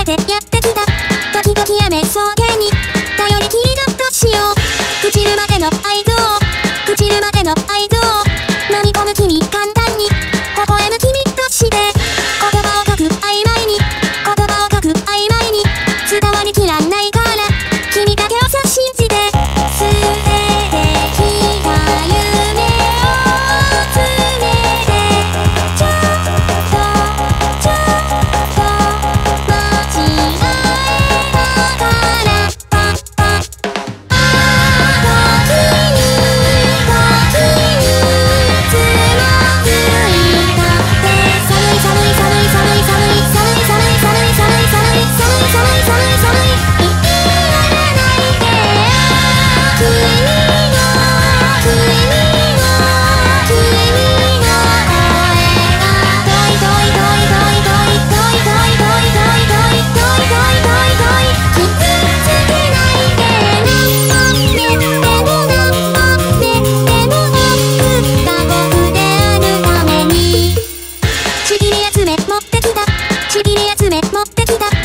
てやってきた。時々雨草原に頼りきりだとしよう。朽ちるまでの愛情、朽ちるまでの愛情、飲み込む君簡単に微笑む君として、言葉を書く曖昧に、言葉を書く曖昧に伝わりきらないから、君だけをさ信じて、捨ててきた夢を詰めて、ちょっとちょっと間違えたからパッパッ、時につまずいたって寒い寒い寒い寒い寒い寒い寒い寒い寒い寒い寒い寒い寒い寒い言わないで、君の声が遠い遠い遠い遠い遠い遠い遠い遠い遠い遠い遠い遠い遠い遠い傷つけないで、何度寝ても送った僕であるために、ちぎり集め持ってきた、ちぎり集め持ってきた。